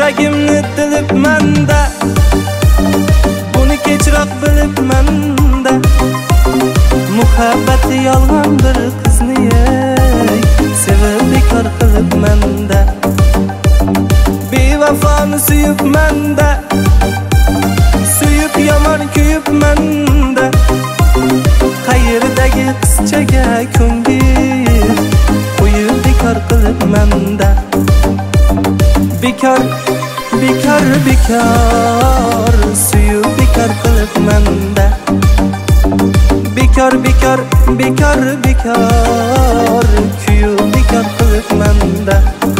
Yuragimni tilibman-da, buni kechroq bilibman-da. Muhabbati yolg'on bir qizni sevib bekor qilibman-da. Bevafoni suyibman-da, suyib yomon kuyibman-da. Qayerdagi qizchaga ko'ngil qo'yib bekor qilibman-da. Bekor, bekor, bekor suyib bekor qilibman-da. Bekor, bekor, bekor, bekor kuyib bekor qilibman-da.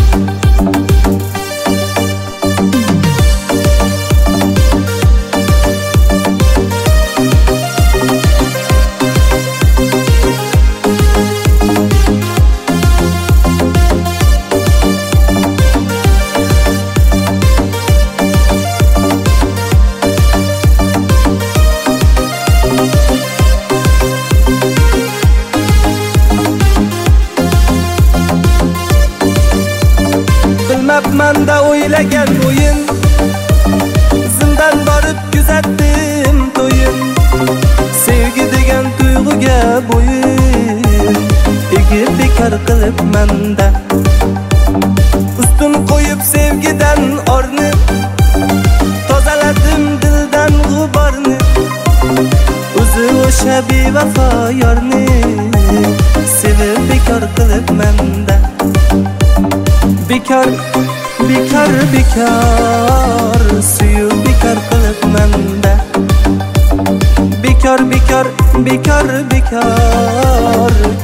Bilmabman-da o'ylagan o'yin, zindan borib kuzatdim to'yin. Sevgi degan tuyg'uga bo'yin egib bekor qilibman-da. Ustun qo'yib sevgidan orni, tozaladim dildan g'uborni. O'zi o'sha bevafo yorni sevib bekor qilibman-da. Bekor, bekor, bekor suyib bekor qilibman-da. Bekor, bekor, bekor, bekor